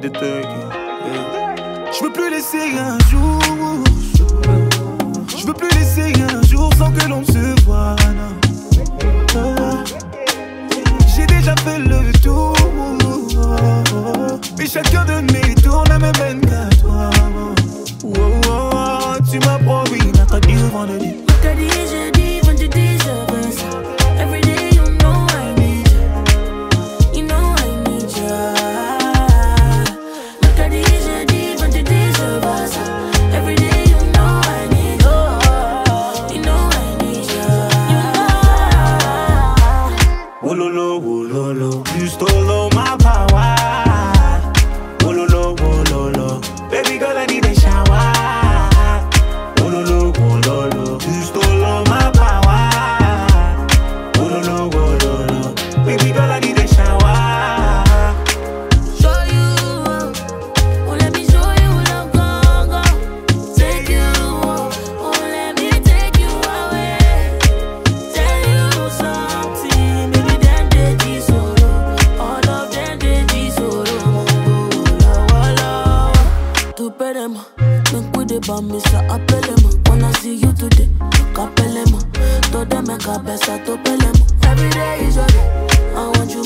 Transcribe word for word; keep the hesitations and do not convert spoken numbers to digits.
des thugs. Yeah. Je veux plus laisser un jour. Je veux plus laisser un jour sans que l'on se voie. Non. J'ai déjà fait le tour. Mais chacun de mes tours ne me mène qu'à toi. Oh, oh, oh, tu m'as promis, mercredi ou vendredi. Mercredi, jeudi, vendredi, je veux ça. Every day, you know I need you. You know I need you. Mercredi, jeudi, vendredi, je veux ça. Every day, you know I need you. You know I need you. You know. Wololo, wololo, you stole all my power. Wololo, wololo, baby girl I need a shower. Wololo, wololo, you stole all my power. Wololo, wololo, baby girl I need a shower. Show you, oh let me show you love, go, go. Take you, oh let me take you away. Tell you something, baby them they be solo. All of them they be solo. To pay them, make with the bomb, Mister Appelema. Wanna see you today, Capelema. To them make a best to pay them. Every day is your day, I want you